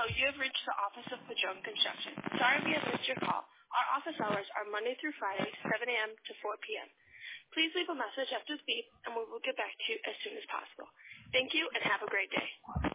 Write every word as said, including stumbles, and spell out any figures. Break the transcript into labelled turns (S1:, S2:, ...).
S1: Hello, you have reached the office of Padron Construction. Sorry we have missed your call. Our office hours are Monday through Friday, seven a.m. to four p.m. Please leave a message after the beep, and we will get back to you as soon as possible. Thank you, and have a great day.